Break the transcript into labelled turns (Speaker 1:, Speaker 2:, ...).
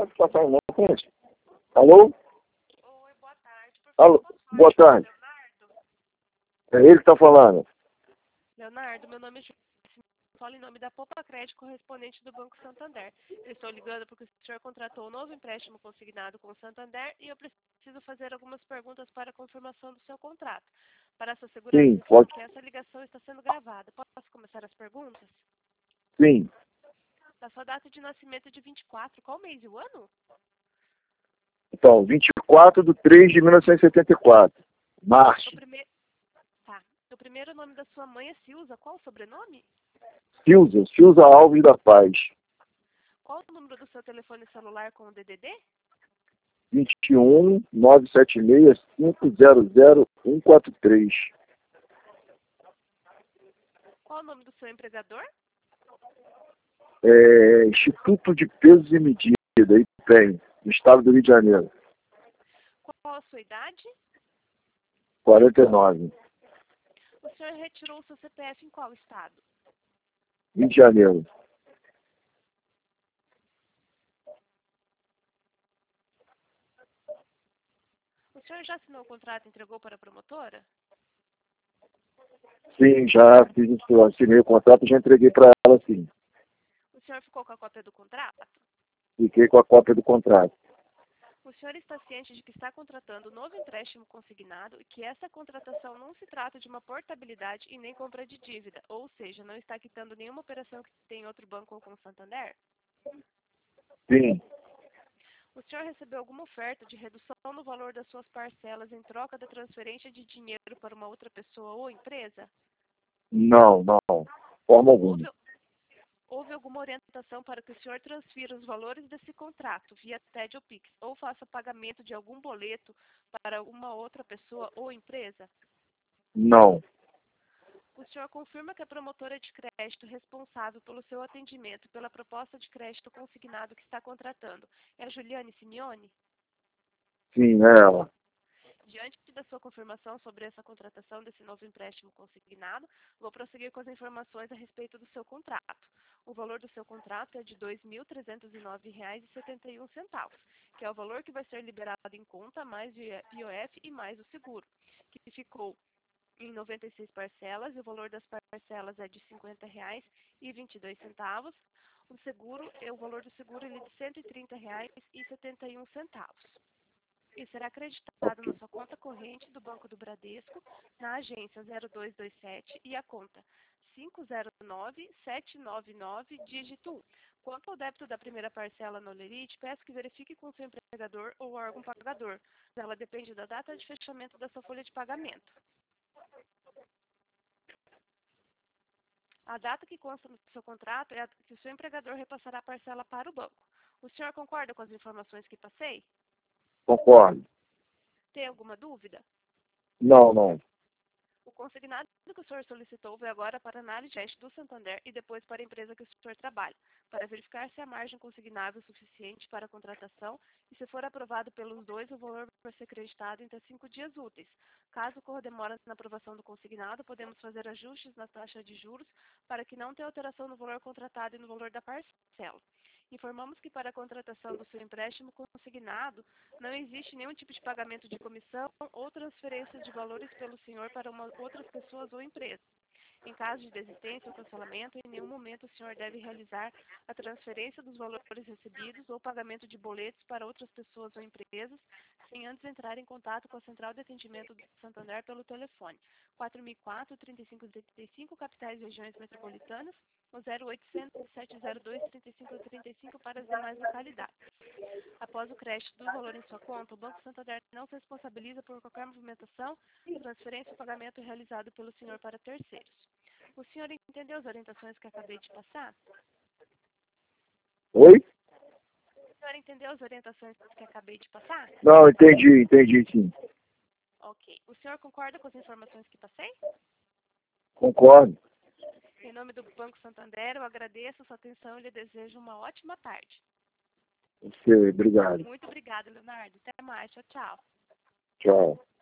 Speaker 1: Pode passar o nome, gente. Alô?
Speaker 2: Oi, boa tarde. Por favor,
Speaker 1: Alô?
Speaker 2: posso falar
Speaker 1: Boa
Speaker 2: com o
Speaker 1: tarde.
Speaker 2: Leonardo?
Speaker 1: É ele que está falando.
Speaker 2: Leonardo, meu nome é Joyce. Falo em nome da Poupa Crédito, correspondente do Banco Santander. Eu estou ligando porque o senhor contratou um novo empréstimo consignado com o Santander e eu preciso fazer algumas perguntas para a confirmação do seu contrato. Para sua segurança,
Speaker 1: Sim,
Speaker 2: informo
Speaker 1: pode.
Speaker 2: que essa ligação está sendo gravada. Posso começar as perguntas?
Speaker 1: Sim.
Speaker 2: Da sua data de nascimento é de 24, qual mês e o ano?
Speaker 1: Então, 24/3/1974.
Speaker 2: O,
Speaker 1: Março.
Speaker 2: prime... tá. O primeiro nome da sua mãe é Silza. Qual o sobrenome?
Speaker 1: Silza Alves da Paz.
Speaker 2: Qual o número do seu telefone celular com o DDD?
Speaker 1: 21/976/500/143.
Speaker 2: Qual o nome do seu empregador?
Speaker 1: Instituto de Pesos e Medidas, IPEM, no estado do Rio de Janeiro.
Speaker 2: Qual a sua idade?
Speaker 1: 49.
Speaker 2: O senhor retirou o seu CPF em qual estado?
Speaker 1: Rio de Janeiro.
Speaker 2: O senhor já assinou o contrato e entregou para a promotora?
Speaker 1: Sim, já fiz isso, assinei o contrato e já entreguei para ela, sim.
Speaker 2: O senhor ficou com a cópia do contrato?
Speaker 1: Fiquei com a cópia do contrato.
Speaker 2: O senhor está ciente de que está contratando um novo empréstimo consignado e que essa contratação não se trata de uma portabilidade e nem compra de dívida, ou seja, não está quitando nenhuma operação que tem em outro banco ou com o Santander?
Speaker 1: Sim.
Speaker 2: O senhor recebeu alguma oferta de redução no valor das suas parcelas em troca da transferência de dinheiro para uma outra pessoa ou empresa?
Speaker 1: Não, não. Forma alguma.
Speaker 2: Houve, houve alguma orientação para que o senhor transfira os valores desse contrato via TED ou Pix ou faça pagamento de algum boleto para uma outra pessoa ou empresa?
Speaker 1: Não.
Speaker 2: O senhor confirma que a promotora de crédito responsável pelo seu atendimento e pela proposta de crédito consignado que está contratando é a Juliane Simeone?
Speaker 1: Sim, é ela.
Speaker 2: Diante da sua confirmação sobre essa contratação desse novo empréstimo consignado, vou prosseguir com as informações a respeito do seu contrato. O valor do seu contrato é de R$ 2.309,71, que é o valor que vai ser liberado em conta, mais o IOF e mais o seguro, que ficou em 96 parcelas, e o valor das parcelas é de R$ 50,22. O valor do seguro ele é de R$ 130,71. E será acreditado na
Speaker 1: Ok.
Speaker 2: sua conta corrente do Banco do Bradesco, na agência 0227 e a conta 509799, dígito 1. Quanto ao débito da primeira parcela no Lerite, peço que verifique com seu empregador ou órgão pagador. Ela depende da data de fechamento da sua folha de pagamento. A data que consta no seu contrato é a que o seu empregador repassará a parcela para o banco. O senhor concorda com as informações que passei?
Speaker 1: Concordo.
Speaker 2: Tem alguma dúvida?
Speaker 1: Não, não.
Speaker 2: O consignado que o senhor solicitou vai agora para a análise do Santander e depois para a empresa que o senhor trabalha, para verificar se a margem consignável é suficiente para a contratação e, se for aprovado pelos dois, o valor vai ser creditado em até 5 dias úteis. Caso ocorra demora na aprovação do consignado, podemos fazer ajustes na taxa de juros para que não tenha alteração no valor contratado e no valor da parcela. Informamos que para a contratação do seu empréstimo consignado, não existe nenhum tipo de pagamento de comissão ou transferência de valores pelo senhor para outras pessoas ou empresas. Em caso de desistência ou cancelamento, em nenhum momento o senhor deve realizar a transferência dos valores recebidos ou pagamento de boletos para outras pessoas ou empresas, sem antes entrar em contato com a Central de Atendimento do Santander pelo telefone 4004-3535, capitais e regiões metropolitanas, ou 0800-702-3535 para as demais localidades. Após o crédito do valor em sua conta, o Banco Santander não se responsabiliza por qualquer movimentação, transferência ou pagamento realizado pelo senhor para terceiros. O senhor entendeu as orientações que acabei de passar?
Speaker 1: Oi?
Speaker 2: O senhor entendeu as orientações que acabei de passar?
Speaker 1: Não, entendi sim.
Speaker 2: Ok. O senhor concorda com as informações que passei?
Speaker 1: Concordo.
Speaker 2: Em nome do Banco Santander, eu agradeço a sua atenção e lhe desejo uma ótima tarde.
Speaker 1: Você, obrigado.
Speaker 2: Muito obrigada, Leonardo. Até mais. Tchau, tchau.
Speaker 1: Tchau.